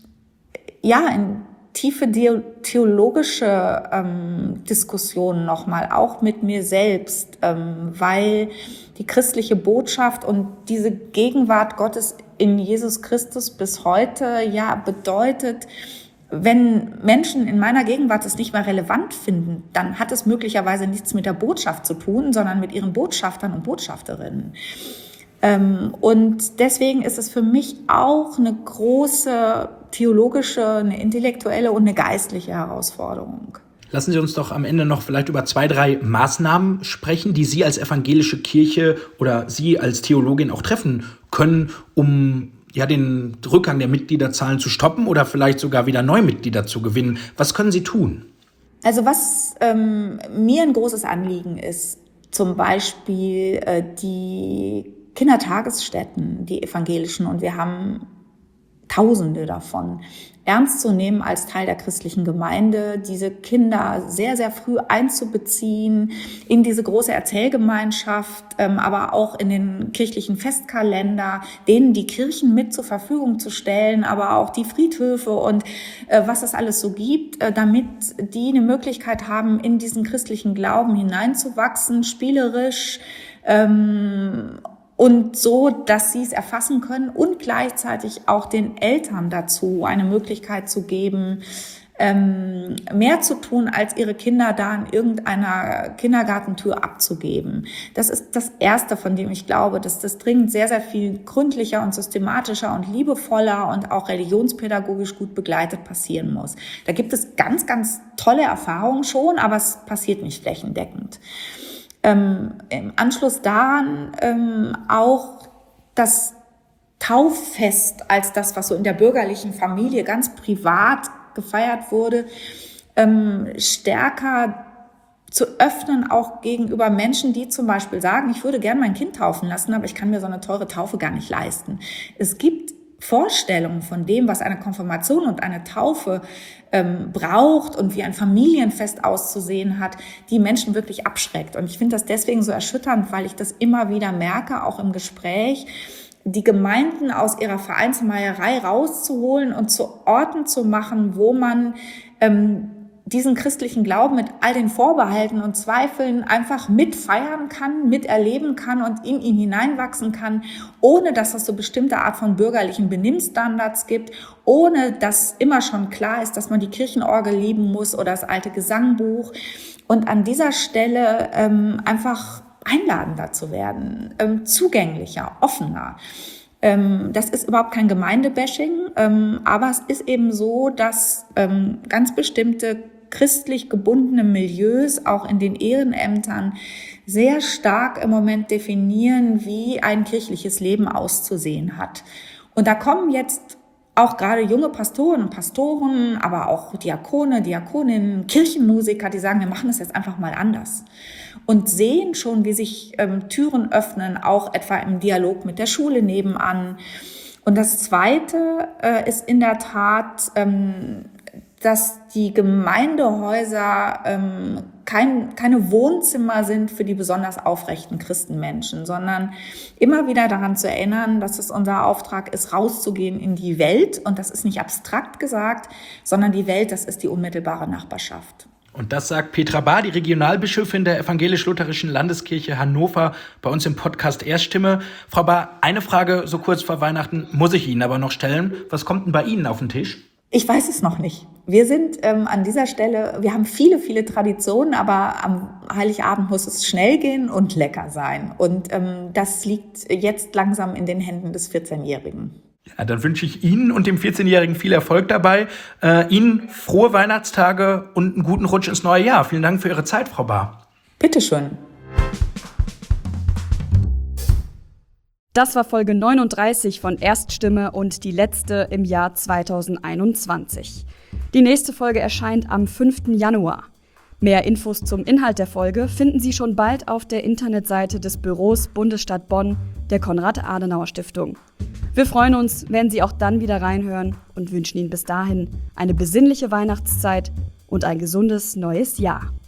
ja, in tiefe theologische ähm, Diskussionen nochmal, auch mit mir selbst, ähm, weil die christliche Botschaft und diese Gegenwart Gottes in Jesus Christus bis heute ja bedeutet, wenn Menschen in meiner Gegenwart es nicht mehr relevant finden, dann hat es möglicherweise nichts mit der Botschaft zu tun, sondern mit ihren Botschaftern und Botschafterinnen. Und deswegen ist es für mich auch eine große theologische, eine intellektuelle und eine geistliche Herausforderung. Lassen Sie uns doch am Ende noch vielleicht über zwei, drei Maßnahmen sprechen, die Sie als evangelische Kirche oder Sie als Theologin auch treffen können, um ja, den Rückgang der Mitgliederzahlen zu stoppen oder vielleicht sogar wieder neue Mitglieder zu gewinnen. Was können Sie tun? Also was ähm, mir ein großes Anliegen ist, zum Beispiel äh, die Kindertagesstätten, die evangelischen, und wir haben Tausende davon, ernst zu nehmen als Teil der christlichen Gemeinde, diese Kinder sehr, sehr früh einzubeziehen in diese große Erzählgemeinschaft, ähm, aber auch in den kirchlichen Festkalender, denen die Kirchen mit zur Verfügung zu stellen, aber auch die Friedhöfe und äh, was es alles so gibt, äh, damit die eine Möglichkeit haben, in diesen christlichen Glauben hineinzuwachsen, spielerisch, ähm, und so, dass sie es erfassen können und gleichzeitig auch den Eltern dazu eine Möglichkeit zu geben, ähm, mehr zu tun, als ihre Kinder da in irgendeiner Kindergartentür abzugeben. Das ist das Erste, von dem ich glaube, dass das dringend sehr, sehr viel gründlicher und systematischer und liebevoller und auch religionspädagogisch gut begleitet passieren muss. Da gibt es ganz, ganz tolle Erfahrungen schon, aber es passiert nicht flächendeckend. Ähm, im Anschluss daran ähm, auch das Tauffest als das, was so in der bürgerlichen Familie ganz privat gefeiert wurde, ähm, stärker zu öffnen, auch gegenüber Menschen, die zum Beispiel sagen, ich würde gern mein Kind taufen lassen, aber ich kann mir so eine teure Taufe gar nicht leisten. Es gibt Vorstellungen von dem, was eine Konfirmation und eine Taufe ähm, braucht und wie ein Familienfest auszusehen hat, die Menschen wirklich abschreckt. Und ich finde das deswegen so erschütternd, weil ich das immer wieder merke, auch im Gespräch, die Gemeinden aus ihrer Vereinsmeierei rauszuholen und zu Orten zu machen, wo man ähm, diesen christlichen Glauben mit all den Vorbehalten und Zweifeln einfach mitfeiern kann, miterleben kann und in ihn hineinwachsen kann, ohne dass es so bestimmte Art von bürgerlichen Benimmstandards gibt, ohne dass immer schon klar ist, dass man die Kirchenorgel lieben muss oder das alte Gesangbuch. Und an dieser Stelle ähm, einfach einladender zu werden, ähm, zugänglicher, offener. Ähm, das ist überhaupt kein Gemeindebashing, ähm, aber es ist eben so, dass ähm, ganz bestimmte christlich gebundene Milieus auch in den Ehrenämtern sehr stark im Moment definieren, wie ein kirchliches Leben auszusehen hat. Und da kommen jetzt auch gerade junge Pastoren und Pastoren, aber auch Diakone, Diakoninnen, Kirchenmusiker, die sagen, wir machen das jetzt einfach mal anders. Und sehen schon, wie sich ähm, Türen öffnen, auch etwa im Dialog mit der Schule nebenan. Und das Zweite äh, ist in der Tat, ähm, dass die Gemeindehäuser ähm, kein, keine Wohnzimmer sind für die besonders aufrechten Christenmenschen, sondern immer wieder daran zu erinnern, dass es unser Auftrag ist, rauszugehen in die Welt. Und das ist nicht abstrakt gesagt, sondern die Welt, das ist die unmittelbare Nachbarschaft. Und das sagt Petra Bahr, die Regionalbischöfin der Evangelisch-Lutherischen Landeskirche Hannover, bei uns im Podcast Erststimme. Frau Bahr, eine Frage so kurz vor Weihnachten muss ich Ihnen aber noch stellen. Was kommt denn bei Ihnen auf den Tisch? Ich weiß es noch nicht. Wir sind ähm, an dieser Stelle, wir haben viele, viele Traditionen, aber am Heiligabend muss es schnell gehen und lecker sein. Und ähm, das liegt jetzt langsam in den Händen des vierzehnjährigen. Ja, dann wünsche ich Ihnen und dem vierzehnjährigen viel Erfolg dabei. Äh, Ihnen frohe Weihnachtstage und einen guten Rutsch ins neue Jahr. Vielen Dank für Ihre Zeit, Frau Bahr. Bitteschön. Das war Folge neununddreißig von Erststimme und die letzte im Jahr zweitausendeinundzwanzig. Die nächste Folge erscheint am fünften Januar. Mehr Infos zum Inhalt der Folge finden Sie schon bald auf der Internetseite des Büros Bundesstadt Bonn der Konrad-Adenauer-Stiftung. Wir freuen uns, wenn Sie auch dann wieder reinhören und wünschen Ihnen bis dahin eine besinnliche Weihnachtszeit und ein gesundes neues Jahr.